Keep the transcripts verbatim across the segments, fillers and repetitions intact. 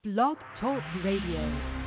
Blog Talk Radio.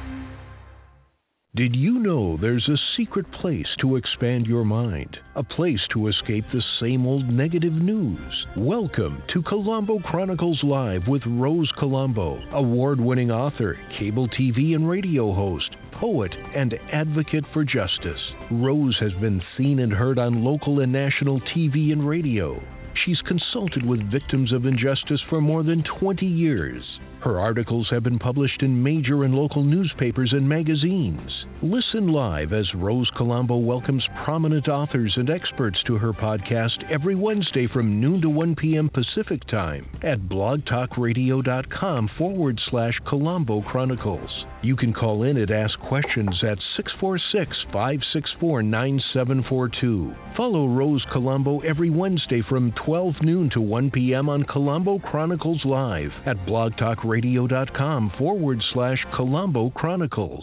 Did you know there's a secret place to expand your mind? A place to escape the same old negative news? Welcome to Colombo Chronicles Live with Rose Colombo, award-winning author, cable T V and radio host, poet, and advocate for justice. Rose has been seen and heard on local and national T V and radio. She's consulted with victims of injustice for more than twenty years. Her articles have been published in major and local newspapers and magazines. Listen live as Rose Colombo welcomes prominent authors and experts to her podcast every Wednesday from noon to one p.m. Pacific Time at blogtalkradio.com forward slash Colombo Chronicles. You can call in and ask questions at six four six, five six four, nine seven four two. Follow Rose Colombo every Wednesday from twelve noon to one p.m. on Colombo Chronicles Live at blogtalkradio.com forward slash Colombo Chronicles.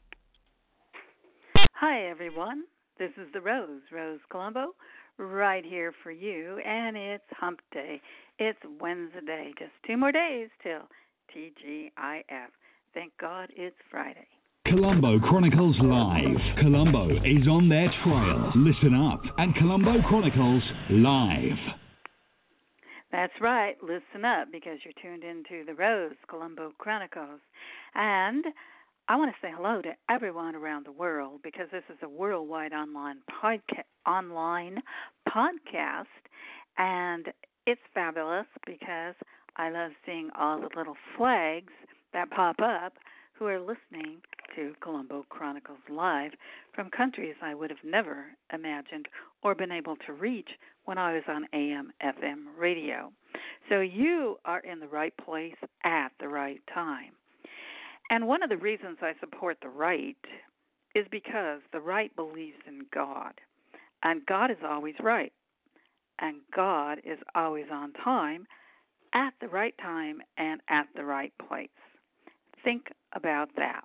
Hi, everyone. This is the Rose, Rose Colombo, right here for you, and it's Hump Day. It's Wednesday, just two more days till T G I F. Thank God it's Friday. Colombo Chronicles Live. Colombo is on their trail. Listen up at Colombo Chronicles Live. That's right. Listen up, because you're tuned into the Rose Colombo Chronicles. And I want to say hello to everyone around the world, because this is a worldwide online podca- online podcast, and it's fabulous because I love seeing all the little flags that pop up who are listening to Colombo Chronicles Live from countries I would have never imagined or been able to reach when I was on A M F M radio. So you are in the right place at the right time. And one of the reasons I support the right is because the right believes in God. And God is always right. And God is always on time, at the right time, and at the right place. Think about that.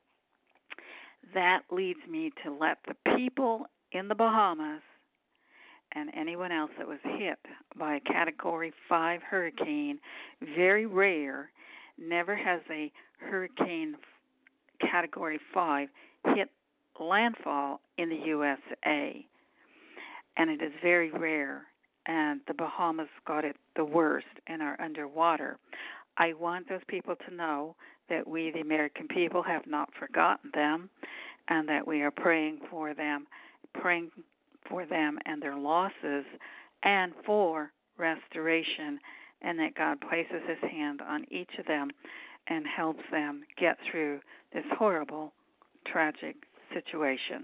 That leads me to let the people in the Bahamas and anyone else that was hit by a Category five hurricane, very rare, never has a hurricane Category five hit landfall in the U S A. And it is very rare, and the Bahamas got it the worst and are underwater. I want those people to know that we, the American people, have not forgotten them, and that we are praying for them, praying for them and their losses, and for restoration, and that God places His hand on each of them and helps them get through this horrible, tragic situation.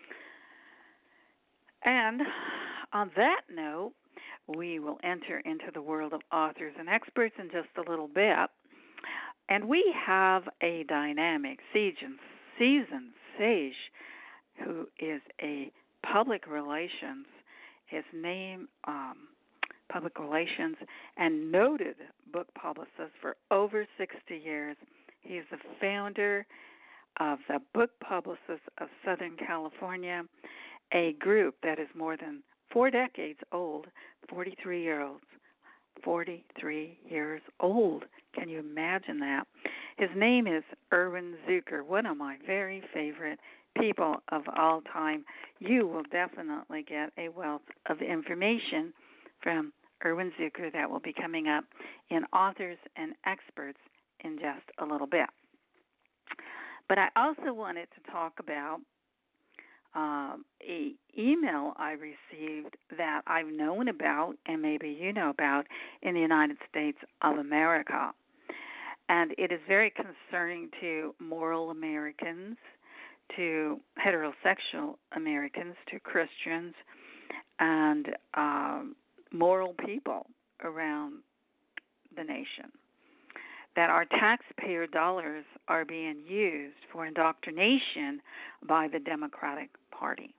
And on that note, we will enter into the world of authors and experts in just a little bit. And we have a dynamic seasoned, seasoned sage who is a public relations, his name, um, public relations, and noted book publicist for over sixty years. He's the founder of the Book Publicists of Southern California, a group that is more than four decades old, forty-three years old. forty-three years old. Can you imagine that? His name is Erwin Zucker, one of my very favorite people of all time. You will definitely get a wealth of information from Erwin Zucker that will be coming up in Authors and Experts in just a little bit. But I also wanted to talk about Um, a email I received that I've known about, and maybe you know about, in the United States of America. And it is very concerning to moral Americans, to heterosexual Americans, to Christians, and um, moral people around the nation, that our taxpayer dollars are being used for indoctrination by the Democratic Party.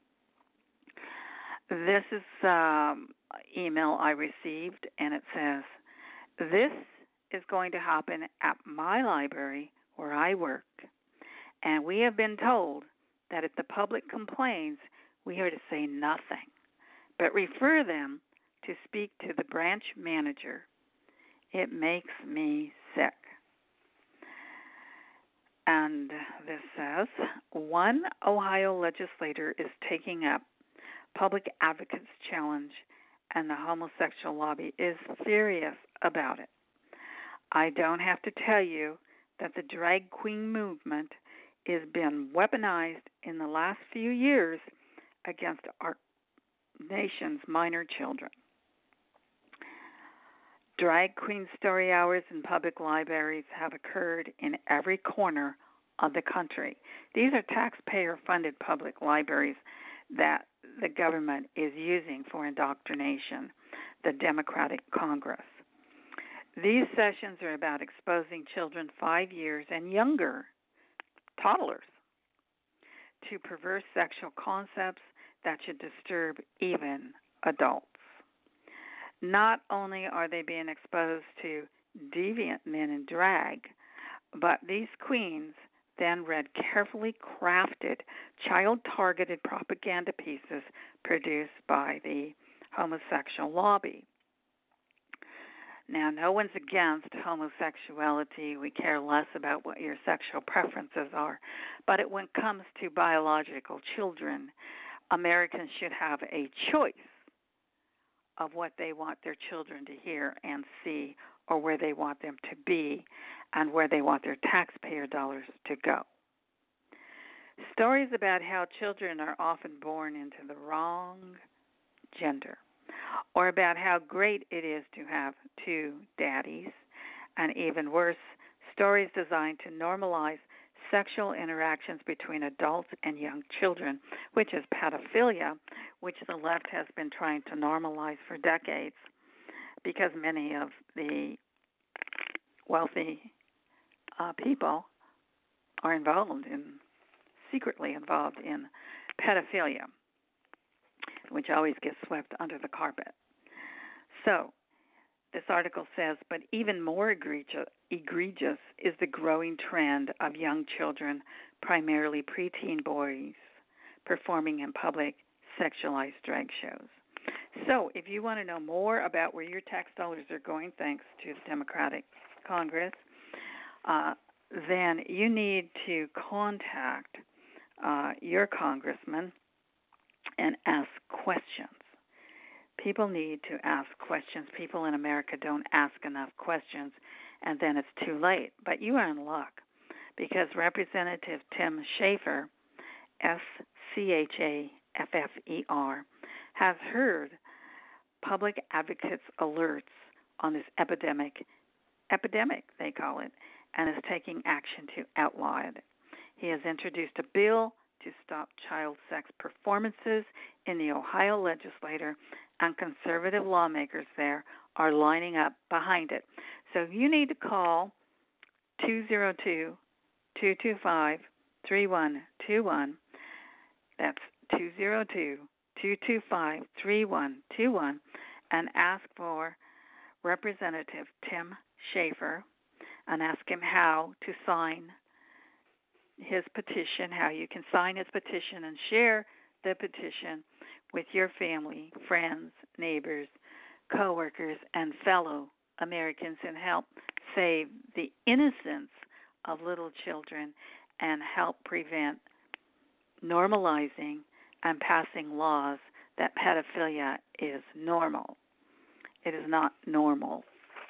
This is um, email I received, and it says, "This is going to happen at my library where I work, and we have been told that if the public complains, we are to say nothing, but refer them to speak to the branch manager. It makes me sick." one Ohio legislator is taking up Public Advocates Challenge, and the homosexual lobby is furious about it. I don't have to tell you that the drag queen movement has been weaponized in the last few years against our nation's minor children. Drag queen story hours in public libraries have occurred in every corner of the country. These are taxpayer-funded public libraries that the government is using for indoctrination, the Democratic Congress. These sessions are about exposing children five years and younger, toddlers, to perverse sexual concepts that should disturb even adults. Not only are they being exposed to deviant men in drag, but these queens then read carefully crafted, child-targeted propaganda pieces produced by the homosexual lobby. Now, no one's against homosexuality. We care less about what your sexual preferences are. But it, when it comes to biological children, Americans should have a choice of what they want their children to hear and see, or where they want them to be, and where they want their taxpayer dollars to go. Stories about how children are often born into the wrong gender, or about how great it is to have two daddies, and even worse, stories designed to normalize sexual interactions between adults and young children, which is pedophilia, which the left has been trying to normalize for decades, because many of the wealthy uh, people are involved in, secretly involved in pedophilia, which always gets swept under the carpet. So, this article says, but even more egregious, egregious is the growing trend of young children, primarily preteen boys, performing in public sexualized drag shows. So, if you want to know more about where your tax dollars are going, thanks to the Democratic Congress, uh, then you need to contact uh, your congressman and ask questions. People need to ask questions. People in America don't ask enough questions, and then it's too late. But you are in luck, because Representative Tim Schafer, S C H A F F E R, has heard public advocates' alerts on this epidemic, epidemic they call it, and is taking action to outlaw it. He has introduced a bill to stop child sex performances in the Ohio legislature, and conservative lawmakers there are lining up behind it. So you need to call two oh two, two two five, three one two one. That's two oh two, two two five, three one two one, and ask for Representative Tim Schafer, and ask him how to sign his petition, how you can sign his petition and share the petition with your family, friends, neighbors, coworkers, and fellow Americans, and help save the innocence of little children and help prevent normalizing and passing laws that pedophilia is normal. It is not normal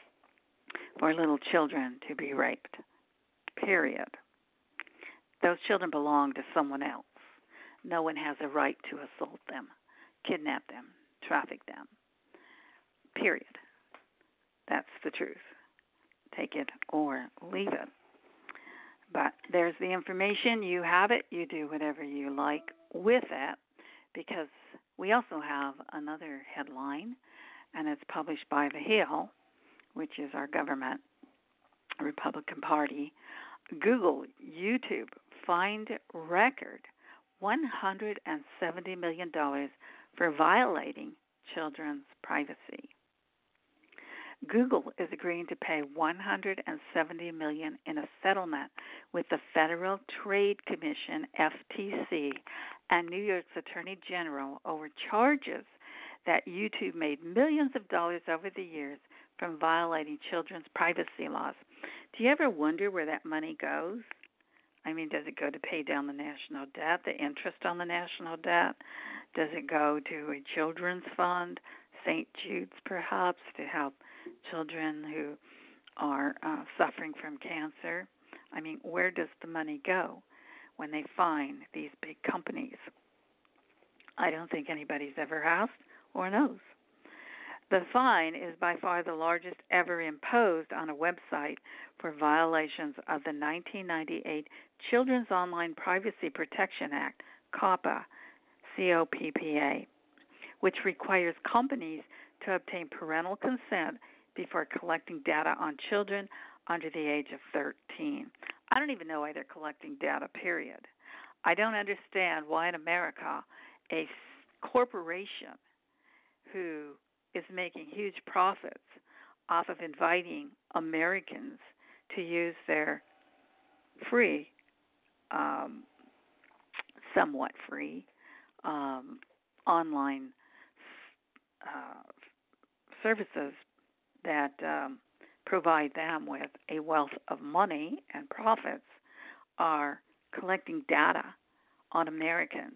for little children to be raped, period. Those children belong to someone else. No one has a right to assault them, kidnap them, traffic them, period. That's the truth. Take it or leave it. But there's the information. You have it. You do whatever you like with it, because we also have another headline, and it's published by The Hill, which is our government Republican Party. Google, YouTube, find record one hundred seventy million dollars for violating children's privacy. Google is agreeing to pay one hundred seventy million dollars in a settlement with the Federal Trade Commission, F T C, and New York's Attorney General over charges that YouTube made millions of dollars over the years from violating children's privacy laws. Do you ever wonder where that money goes? I mean, does it go to pay down the national debt, the interest on the national debt? Does it go to a children's fund, Saint Jude's perhaps, to help children who are uh, suffering from cancer? I mean, where does the money go when they find these big companies? I don't think anybody's ever asked or knows. The fine is by far the largest ever imposed on a website for violations of the nineteen ninety-eight Children's Online Privacy Protection Act, COPPA, C O P P A, which requires companies to obtain parental consent before collecting data on children under the age of thirteen. I don't even know why they're collecting data, period. I don't understand why in America a corporation who is making huge profits off of inviting Americans to use their free, um, somewhat free, um, online uh, services that um, provide them with a wealth of money and profits, are collecting data on Americans.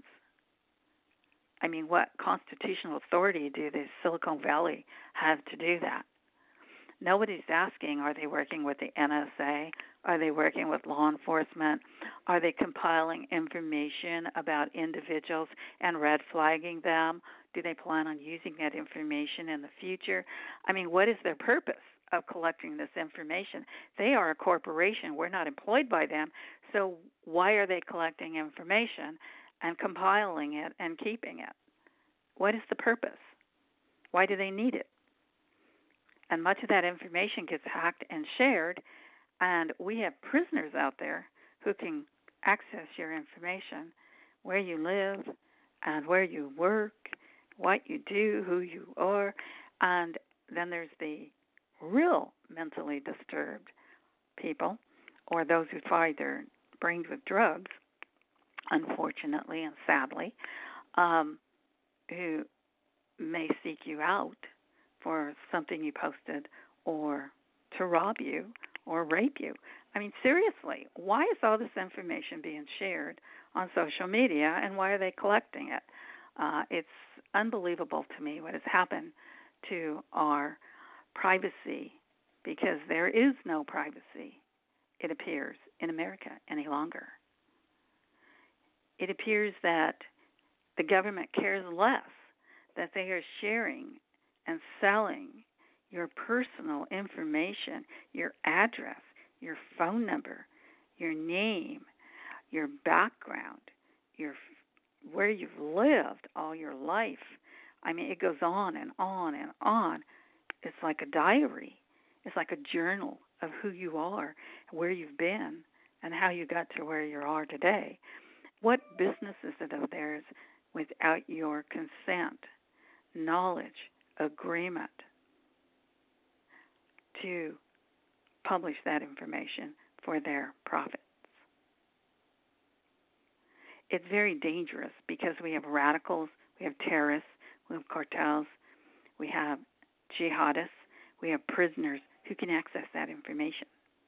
I mean, what constitutional authority do the Silicon Valley have to do that? Nobody's asking, are they working with the N S A? Are they working with law enforcement? Are they compiling information about individuals and red flagging them? Do they plan on using that information in the future? I mean, what is their purpose of collecting this information? They are a corporation. We're not employed by them. So why are they collecting information and compiling it and keeping it? What is the purpose? Why do they need it? And much of that information gets hacked and shared, and we have prisoners out there who can access your information, where you live and where you work, what you do, who you are. And then there's the real mentally disturbed people, or those who fry their brains with drugs, unfortunately and sadly, um, who may seek you out for something you posted, or to rob you or rape you. I mean, seriously, why is all this information being shared on social media, and why are they collecting it? Uh, it's unbelievable to me what has happened to our privacy, because there is no privacy, it appears, in America any longer. It appears that the government cares less that they are sharing and selling your personal information, your address, your phone number, your name, your background, your where you've lived all your life. I mean, it goes on and on and on. It's like a diary. It's like a journal of who you are, where you've been, and how you got to where you are today. What business is it of theirs without your consent, knowledge, agreement to publish that information for their profits? It's very dangerous because we have radicals, we have terrorists, we have cartels, we have jihadists, we have prisoners who can access that information.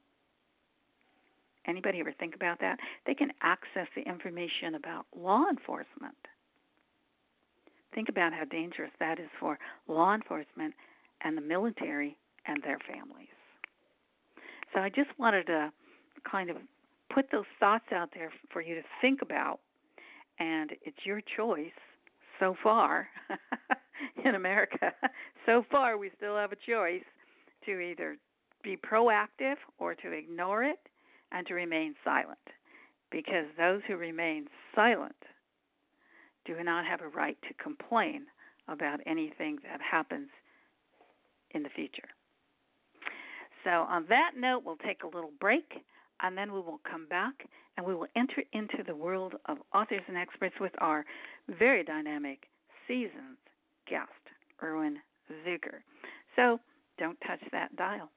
Anybody ever think about that? They can access the information about law enforcement. Think about how dangerous that is for law enforcement and the military and their families. So I just wanted to kind of put those thoughts out there for you to think about, and it's your choice so far in America. So far, we still have a choice to either be proactive or to ignore it and to remain silent, because those who remain silent do not have a right to complain about anything that happens in the future. So on that note, we'll take a little break, and then we will come back and we will enter into the world of authors and experts with our very dynamic, seasoned guest, Erwin Zucker. So don't touch that dial.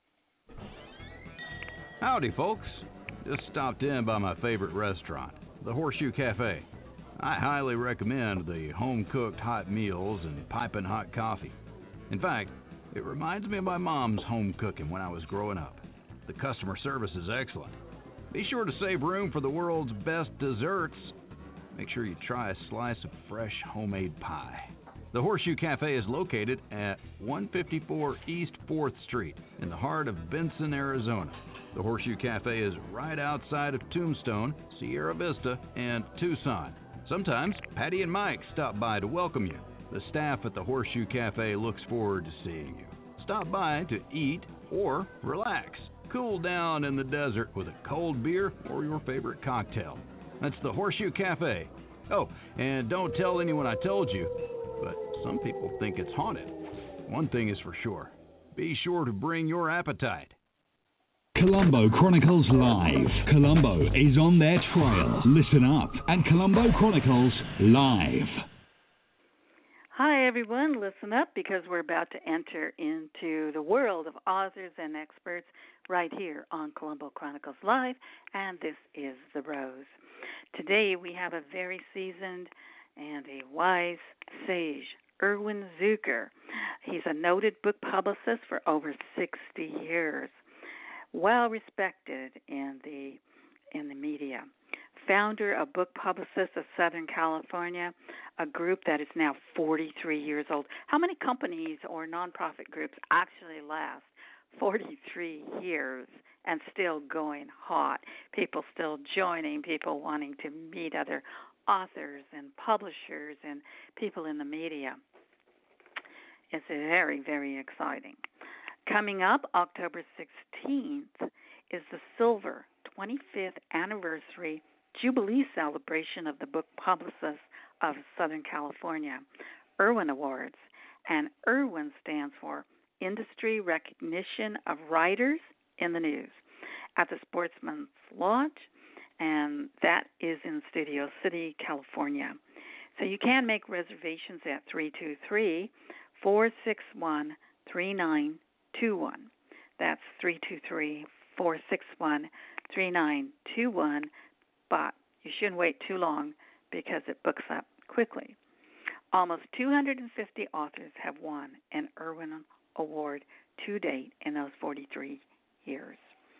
Howdy, folks. Just stopped in by my favorite restaurant, the Horseshoe Cafe. I highly recommend the home-cooked hot meals and piping hot coffee. In fact, it reminds me of my mom's home cooking when I was growing up. The customer service is excellent. Be sure to save room for the world's best desserts. Make sure you try a slice of fresh homemade pie. The Horseshoe Cafe is located at one fifty-four East fourth Street in the heart of Benson, Arizona. The Horseshoe Cafe is right outside of Tombstone, Sierra Vista, and Tucson. Sometimes Patty and Mike stop by to welcome you. The staff at the Horseshoe Cafe looks forward to seeing you. Stop by to eat or relax. Cool down in the desert with a cold beer or your favorite cocktail. That's the Horseshoe Cafe. Oh, and don't tell anyone I told you, but some people think it's haunted. One thing is for sure. Be sure to bring your appetite. Colombo Chronicles Live. Colombo is on their trail. Listen up at Colombo Chronicles Live. Hi, everyone. Listen up because we're about to enter into the world of authors and experts right here on Colombo Chronicles Live, and this is The Rose. Today we have a very seasoned and a wise sage, Erwin Zucker. He's a noted book publicist for over sixty years. Well respected in the in the media. Founder of Book Publicists of Southern California, a group that is now forty-three years old. How many companies or nonprofit groups actually last forty-three years and still going hot? People still joining, people wanting to meet other authors and publishers and people in the media. It's very, very exciting. Coming up, October sixteenth, is the Silver twenty-fifth Anniversary Jubilee Celebration of the Book Publicists of Southern California, Erwin Awards. And Erwin stands for Industry Recognition of Writers in the News at the Sportsman's Lodge, and that is in Studio City, California. So you can make reservations at three two three, four six one, three nine two one. That's three two three, four six one, three nine two one, but you shouldn't wait too long because it books up quickly. Almost two hundred fifty authors have won an Erwin Award to date in those forty-three years.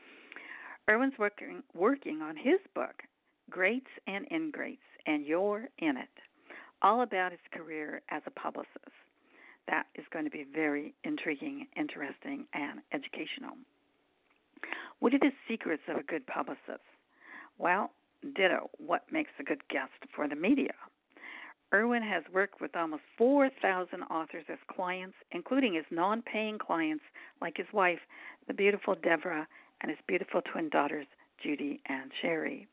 Erwin's working, working on his book, Greats and Ingrates, and You're in It, all about his career as a publicist. That is going to be very intriguing, interesting, and educational. What are the secrets of a good publicist? Well, ditto, what makes a good guest for the media? Erwin has worked with almost four thousand authors as clients, including his non-paying clients like his wife, the beautiful Deborah, and his beautiful twin daughters, Judy and Sherry.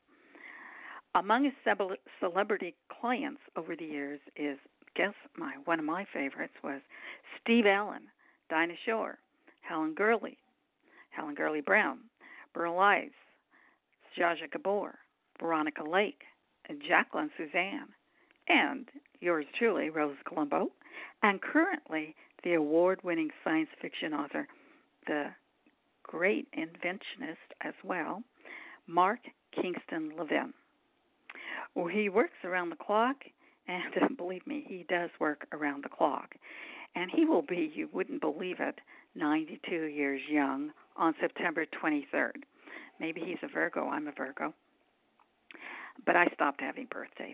Among his celebrity clients over the years is, guess my one of my favorites was Steve Allen, Dinah Shore, Helen Gurley, Helen Gurley Brown, Burl Ives, Zsa Zsa Gabor, Veronica Lake, Jacqueline Suzanne, and yours truly, Rose Colombo, and currently the award-winning science fiction author, the great inventionist as well, Mark Kingston Levin. Well, he works around the clock, and believe me, he does work around the clock. And he will be, you wouldn't believe it, ninety-two years young on September twenty-third. Maybe he's a Virgo. I'm a Virgo. But I stopped having birthdays.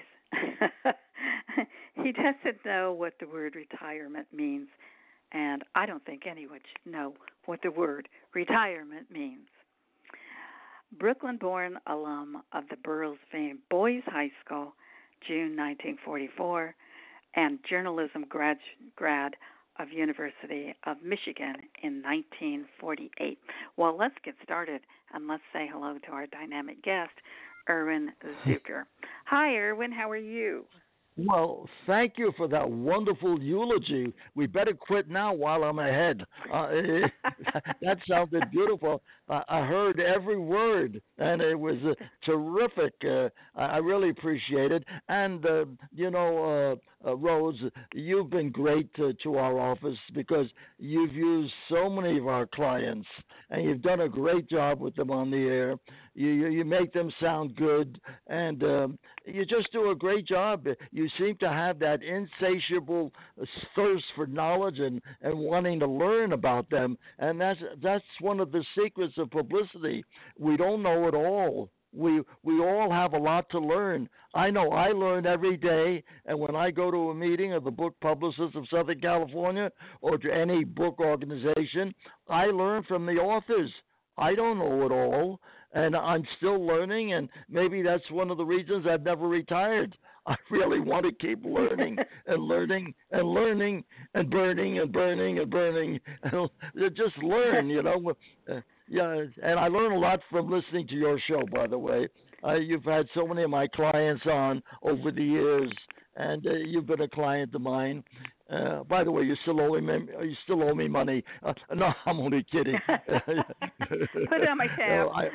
He doesn't know what the word retirement means, and I don't think anyone should know what the word retirement means. Brooklyn-born alum of the Burroughs-famed Boys High School, June nineteen forty-four, and journalism grad, grad of University of Michigan in nineteen forty-eight. Well, let's get started, and let's say hello to our dynamic guest, Erwin Zucker. Hi, Erwin. How are you? Well, thank you for that wonderful eulogy. We better quit now while I'm ahead. Uh, that sounded beautiful. Uh, I heard every word, and it was uh, terrific. Uh, I really appreciate it. And, uh, you know, uh, uh, Rose, you've been great uh, to our office because you've used so many of our clients, and you've done a great job with them on the air. You, you, you make them sound good, and um, you just do a great job. You seem to have that insatiable thirst for knowledge and, and wanting to learn about them, and that's that's one of the secrets of publicity. We don't know it all, we we all have a lot to learn. I know I learn every day, and when I go to a meeting of the Book Publicists of Southern California or to any book organization, I learn from the authors. I don't know it all, and I'm still learning, and maybe that's one of the reasons I've never retired. I really want to keep learning and learning and learning and burning and burning and burning. And just learn, you know. Uh, yeah, and I learn a lot from listening to your show, by the way. Uh, you've had so many of my clients on over the years, and uh, you've been a client of mine. Uh, by the way, you still owe me. You still owe me money. Uh, no, I'm only kidding. Put it on my tab. Uh, I,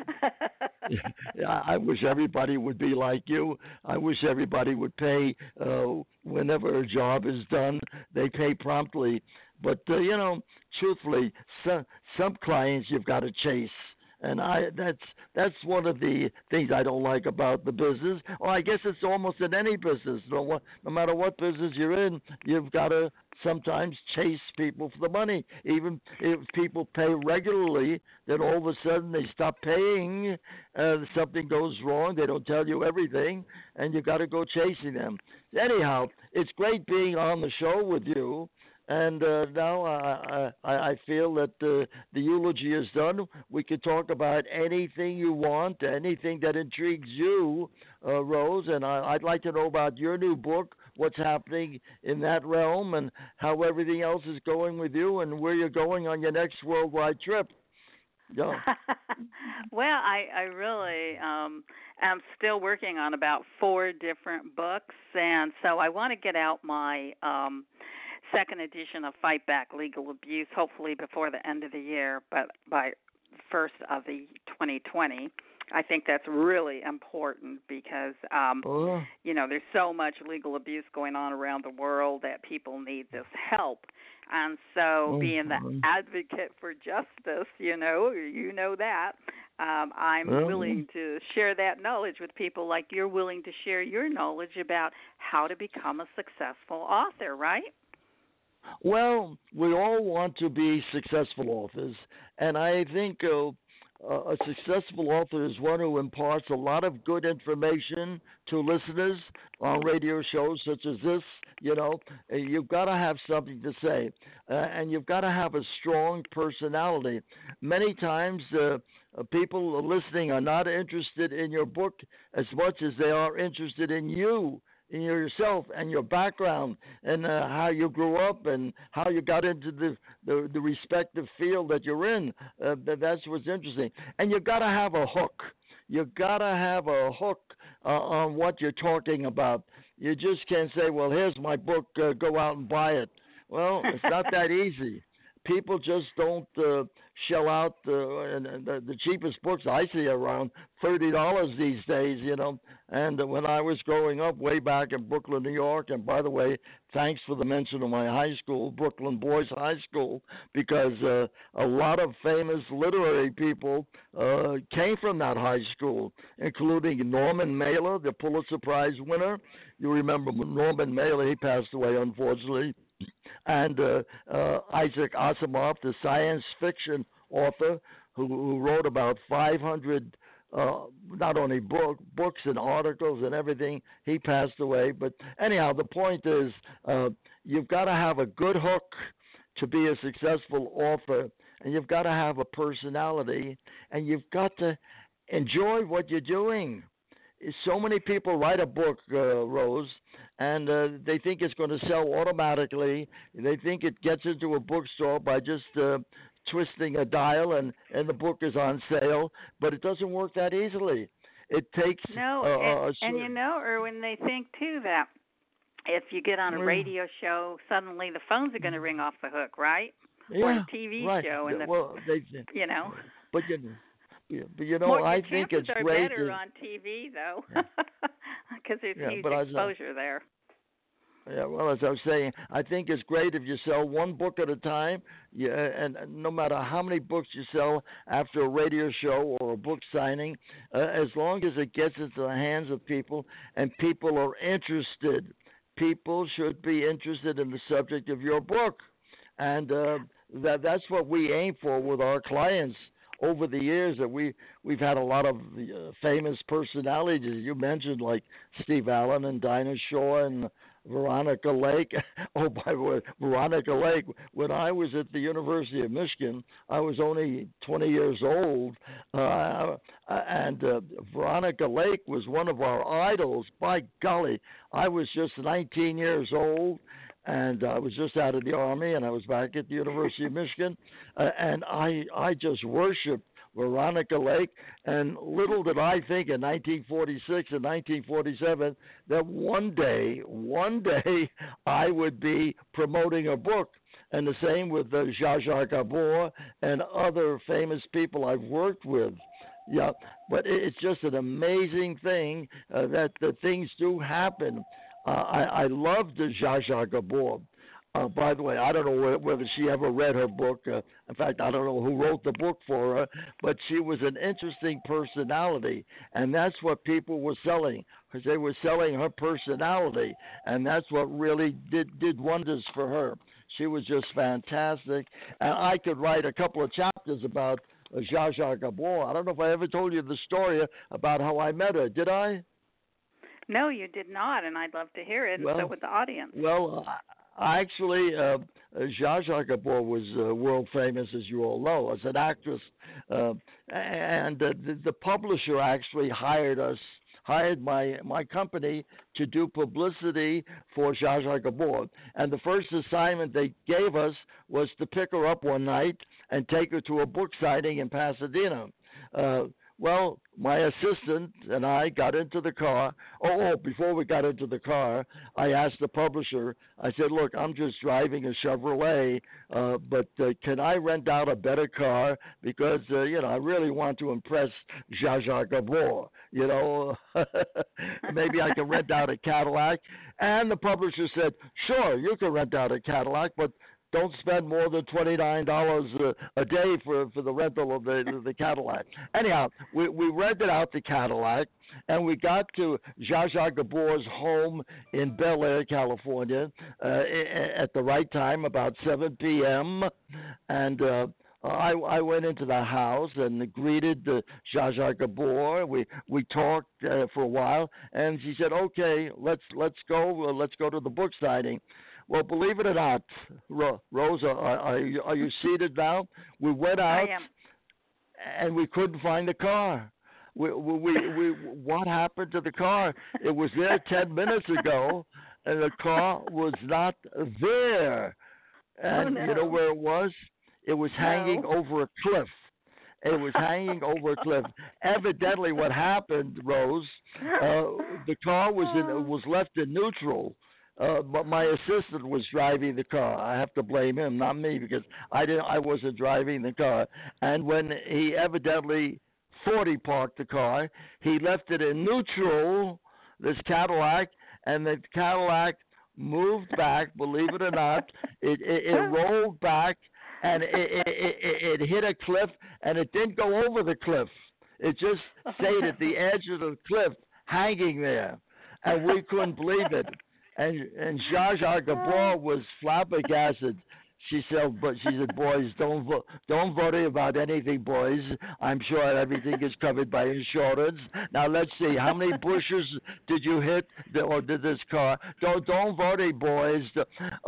yeah, I wish everybody would be like you. I wish everybody would pay uh, whenever a job is done. They pay promptly. But uh, you know, truthfully, some some clients you've got to chase. And I that's that's one of the things I don't like about the business. Or I guess it's almost in any business. No, no matter what business you're in, you've got to sometimes chase people for the money. Even if people pay regularly, then all of a sudden they stop paying. Uh, something goes wrong. They don't tell you everything, and you've got to go chasing them. Anyhow, it's great being on the show with you. And uh, now I, I, I feel that uh, the eulogy is done. We can talk about anything you want, anything that intrigues you, uh, Rose. And I, I'd like to know about your new book, what's happening in that realm, and how everything else is going with you, and where you're going on your next worldwide trip. Yeah. Well, I, I really um, am still working on about four different books, and so I want to get out my um, – second edition of Fight Back Legal Abuse, hopefully before the end of the year, but by first of the twenty twenty. I think that's really important because, um, oh. you know, there's so much legal abuse going on around the world that people need this help. And so oh, being the oh. advocate for justice, you know, you know that, um, I'm oh. willing to share that knowledge with people like you're willing to share your knowledge about how to become a successful author, right? Well, we all want to be successful authors, and I think uh, a successful author is one who imparts a lot of good information to listeners on radio shows such as this. You know, you've got to have something to say, uh, and you've got to have a strong personality. Many times, uh, people listening are not interested in your book as much as they are interested in you. In yourself and your background and uh, how you grew up and how you got into the, the, the respective field that you're in. Uh, that's what's interesting. And you've got to have a hook. You've got to have a hook uh, on what you're talking about. You just can't say, well, here's my book, uh, go out and buy it. Well, it's not that easy. People just don't uh, shell out uh, and, and the, the cheapest books I see are around thirty dollars these days, you know. And uh, when I was growing up way back in Brooklyn, New York, and by the way, thanks for the mention of my high school, Brooklyn Boys High School, because uh, a lot of famous literary people uh, came from that high school, including Norman Mailer, the Pulitzer Prize winner. You remember Norman Mailer, he passed away, unfortunately. And uh, uh, Isaac Asimov, the science fiction author who, who wrote about five hundred uh, not only book, books and articles and everything, he passed away. But anyhow, the point is uh, you've got to have a good hook to be a successful author, and you've got to have a personality, and you've got to enjoy what you're doing. So many people write a book, uh, Rose, and uh, they think it's going to sell automatically. They think it gets into a bookstore by just uh, twisting a dial and, and the book is on sale, but it doesn't work that easily. It takes... No, uh, and, and you know, Erwin, they think, too, that if you get on a radio show, suddenly the phones are going to ring off the hook, right? Yeah, or a T V right. show, and the, well, they, you know... But you Yeah, but you know, More, I think it's are great. Better to, on T V though, because there's yeah, huge I, exposure there. Yeah, well, as I was saying, I think it's great if you sell one book at a time. Yeah, and no matter how many books you sell after a radio show or a book signing, uh, as long as it gets into the hands of people and people are interested, people should be interested in the subject of your book, and uh, that that's what we aim for with our clients. over the years that we we've had a lot of uh, famous personalities. You mentioned like Steve Allen and Dinah Shore and Veronica Lake. Oh, by the way, Veronica Lake, when I was at the University of Michigan, I was only twenty years old, uh, and uh, Veronica Lake was one of our idols. By golly, I was just nineteen years old, and I was just out of the Army, and I was back at the University of Michigan, uh, and I, I just worshiped Veronica Lake, and little did I think in nineteen forty-six and nineteen forty-seven that one day, one day, I would be promoting a book. And the same with uh, Zsa Gabor and other famous people I've worked with. Yeah, but it's just an amazing thing uh, that the things do happen. Uh, I, I loved Zsa Gabor. Uh, by the way, I don't know whether she ever read her book. Uh, in fact, I don't know who wrote the book for her, but she was an interesting personality, and that's what people were selling, because they were selling her personality, and that's what really did, did wonders for her. She was just fantastic, and I could write a couple of chapters about uh, Zsa Gabor. I don't know if I ever told you the story about how I met her. Did I? No, you did not, and I'd love to hear it, well, and so would the audience. Well, uh, Actually, uh, Zsa Gabor was uh, world famous, as you all know, as an actress, uh, and uh, the, the publisher actually hired us, hired my my company to do publicity for Zsa Gabor. And the first assignment they gave us was to pick her up one night and take her to a book signing in Pasadena. Uh, Well, my assistant and I got into the car. Oh, oh, before we got into the car, I asked the publisher, I said, look, I'm just driving a Chevrolet, uh, but uh, can I rent out a better car? Because, uh, you know, I really want to impress Zsa Gabor. You know, maybe I can rent out a Cadillac. And the publisher said, sure, you can rent out a Cadillac, but don't spend more than twenty-nine dollars a, a day for, for the rental of the, the Cadillac. Anyhow, we, we rented out the Cadillac, and we got to Zsa Gabor's home in Bel Air, California, uh, at the right time, about seven p.m., and uh, I, I went into the house and greeted uh, Zsa Gabor. We we talked uh, for a while, and she said, "Okay, let's let's go. Uh, let's go to the book signing." Well, believe it or not, Rosa, are, are, you, are you seated now? We went out, I am. and we couldn't find the car. We, we, we, we, what happened to the car? It was there ten minutes ago, and the car was not there. And oh, no. You know where it was? It was no. hanging over a cliff. It was hanging over a cliff. Evidently, what happened, Rose, uh, the car was in, was left in neutral. Uh, but my assistant was driving the car. I have to blame him, not me, because I didn't. I wasn't driving the car. And when he evidently thought he parked the car, he left it in neutral, this Cadillac, and the Cadillac moved back. Believe it or not, it it, it rolled back, and it, it it it hit a cliff, and it didn't go over the cliff. It just stayed at the edge of the cliff, hanging there, and we couldn't believe it. And and Zsa Gabor was flabbergasted. She said, but she said, boys, don't vo- don't worry about anything, boys. I'm sure everything is covered by insurance. Now let's see, how many bushes did you hit, or did this car? Don't don't worry, boys. Uh,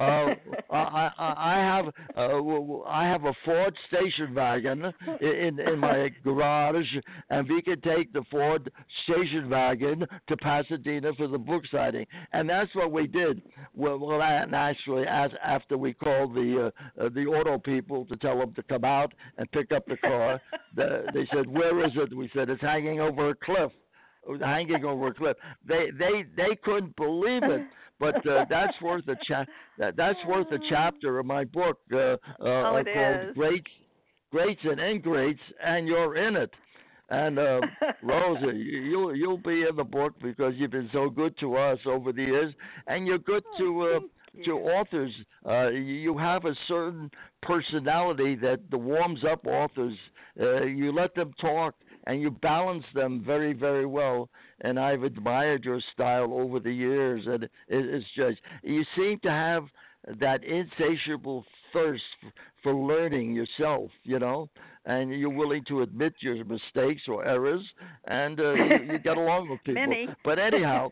I, I I have uh, I have a Ford station wagon in in my garage, and we can take the Ford station wagon to Pasadena for the book signing, and that's what we did. Well, well actually, as after we called the Uh, uh, the auto people to tell them to come out and pick up the car. the, they said, "Where is it?" We said, "It's hanging over a cliff." It was hanging over a cliff. They they they couldn't believe it. But uh, that's worth a cha- that, That's worth a chapter of my book uh, uh, oh, it called is. "Greats, Greats and Ingrates," and you're in it. And uh, Rosa, you'll you'll be in the book because you've been so good to us over the years, and you're good to. Uh, To authors, uh, you have a certain personality that warms up authors. Uh, you let them talk, and you balance them very, very well. And I've admired your style over the years. And it, it's just, you seem to have that insatiable thirst for learning yourself, you know, and you're willing to admit your mistakes or errors, and uh, you, you get along with people. Many. But anyhow.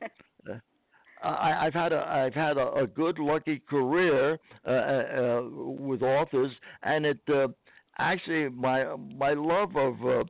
I, I've had a I've had a, a good lucky career uh, uh, with authors, and it uh, actually my my love of uh,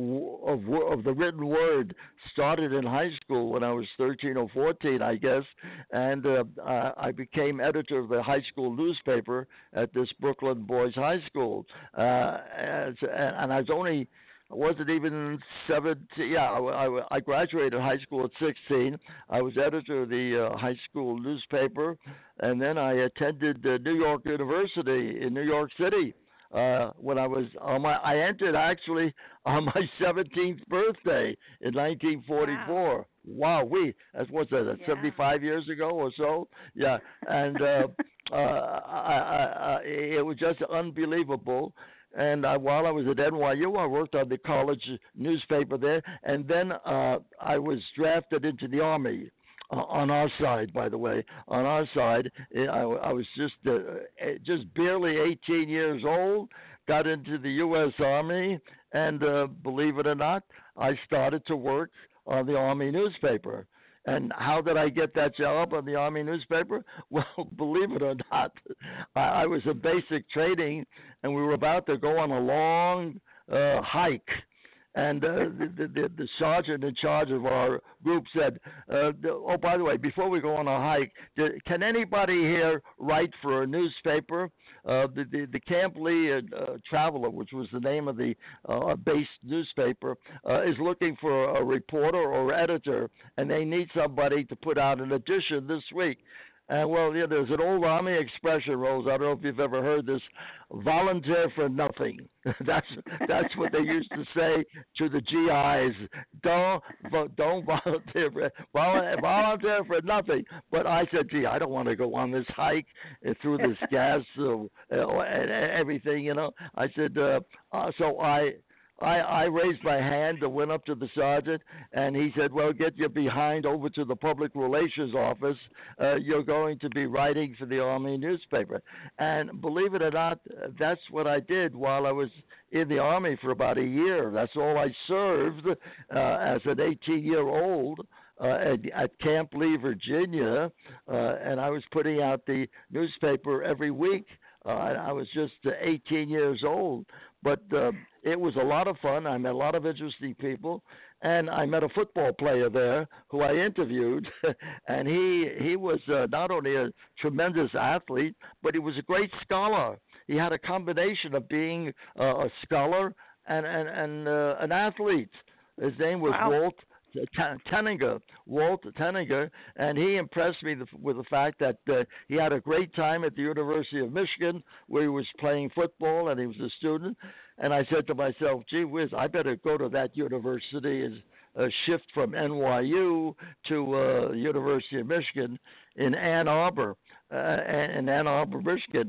of of the written word started in high school when I was thirteen or fourteen, I guess, and uh, I became editor of the high school newspaper at this Brooklyn Boys High School, uh, as, and I was only. I wasn't even seventeen. Yeah, I, I, I graduated high school at sixteen. I was editor of the uh, high school newspaper, and then I attended uh, New York University in New York City. Uh, when I was on my, I entered actually on my seventeenth birthday in nineteen forty-four. Wow, wow we that's what's that? Yeah. seventy-five years ago or so. Yeah, and uh, uh, I, I, I, it was just unbelievable. And I, while I was at N Y U, I worked on the college newspaper there. And then uh, I was drafted into the Army uh, on our side, by the way. On our side, I, I was just uh, just barely eighteen years old, got into the U S Army, and uh, believe it or not, I started to work on the Army newspaper. And how did I get that job on the Army newspaper? Well, believe it or not, I, I was in basic training, and we were about to go on a long uh, hike. And uh, the, the, the sergeant in charge of our group said, uh, oh, by the way, before we go on a hike, can anybody here write for a newspaper? Uh, the, the, the Camp Lee uh, Traveler, which was the name of the uh, base newspaper, uh, is looking for a reporter or editor, and they need somebody to put out an edition this week. And, well, yeah, there's an old Army expression, Rose. I don't know if you've ever heard this, volunteer for nothing. that's that's what they used to say to the G Is. Don't don't volunteer for, volunteer for nothing. But I said, gee, I don't want to go on this hike through this gas uh, and everything, you know. I said, uh, uh, so I... I, I raised my hand and went up to the sergeant, and he said, well, get your behind over to the public relations office. Uh, you're going to be writing for the Army newspaper. And believe it or not, that's what I did while I was in the Army for about a year. That's all I served uh, as an eighteen-year-old. Uh, at, at Camp Lee, Virginia, uh, and I was putting out the newspaper every week. Uh, I was just uh, eighteen years old, but uh, it was a lot of fun. I met a lot of interesting people, and I met a football player there who I interviewed, and he he was uh, not only a tremendous athlete, but he was a great scholar. He had a combination of being uh, a scholar and and, and uh, an athlete. His name was wow. Walt Tenninger, Walt Tenninger, and he impressed me with the fact that uh, he had a great time at the University of Michigan, where he was playing football and he was a student. And I said to myself, gee whiz, I better go to that university and uh, shift from N Y U to uh, University of Michigan in Ann Arbor. Uh, in Ann Arbor, Michigan.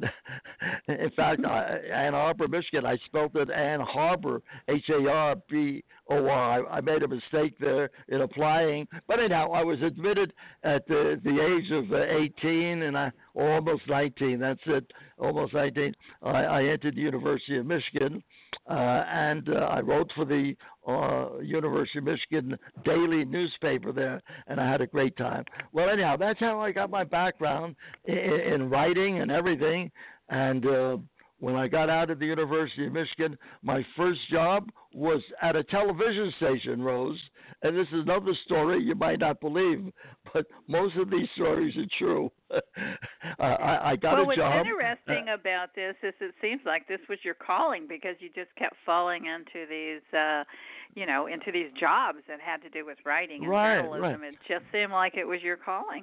In fact, I, Ann Arbor, Michigan, I spelled it Ann Harbor, H A R B O R. I, I made a mistake there in applying. But anyhow, I was admitted at the, the age of uh, eighteen, and I, or almost nineteen, that's it, almost nineteen. I, I entered the University of Michigan, uh, and uh, I wrote for the uh, University of Michigan daily newspaper there, and I had a great time. Well, anyhow, that's how I got my background in, in writing and everything. And uh, when I got out of the University of Michigan, my first job was at a television station, Rose. And this is another story you might not believe, but most of these stories are true. uh, I, I got well, a what's job. What's interesting uh, about this is it seems like this was your calling because you just kept falling into these, uh, you know, into these jobs that had to do with writing and right, journalism. Right. It just seemed like it was your calling.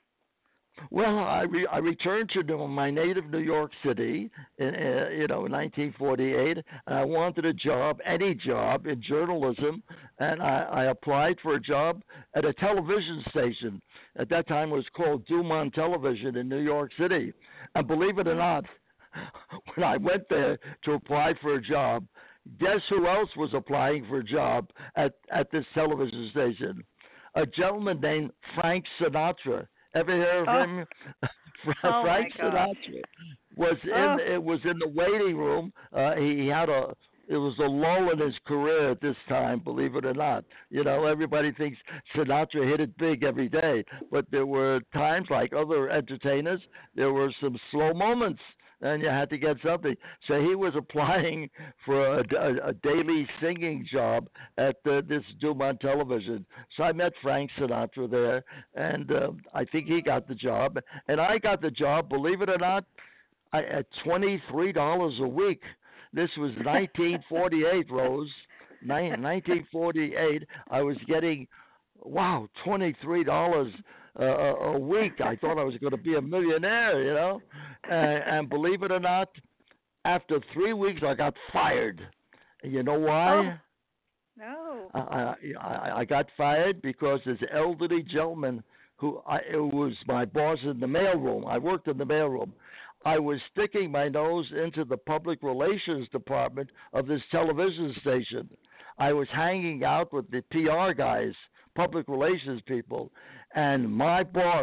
Well, I, re- I returned to my native New York City, in, uh, you know, in nineteen forty-eight, and I wanted a job, any job in journalism, and I, I applied for a job at a television station. At that time, it was called Dumont Television in New York City. And believe it or not, when I went there to apply for a job, guess who else was applying for a job at, at this television station? A gentleman named Frank Sinatra. Ever hear of oh. him? Oh Frank my gosh. Sinatra was Oh. in it was in the waiting room. Uh, he, he had a it was a lull in his career at this time, believe it or not. You know, everybody thinks Sinatra hit it big every day, but there were times like other entertainers, there were some slow moments, and you had to get something. So he was applying for a, a, a daily singing job at uh, this Dumont Television. So I met Frank Sinatra there, and uh, I think he got the job, and I got the job, believe it or not, I, at twenty-three dollars a week. This was nineteen forty-eight, Rose. nineteen forty-eight. I was getting, wow, twenty-three dollars uh, a week. I thought I was going to be a millionaire, you know. And, and believe it or not, after three weeks, I got fired. And you know why? Oh. No. I, I, I got fired because this elderly gentleman who I, it was my boss in the mailroom. I worked in the mailroom. I was sticking my nose into the public relations department of this television station. I was hanging out with the P R guys, public relations people, and my boss,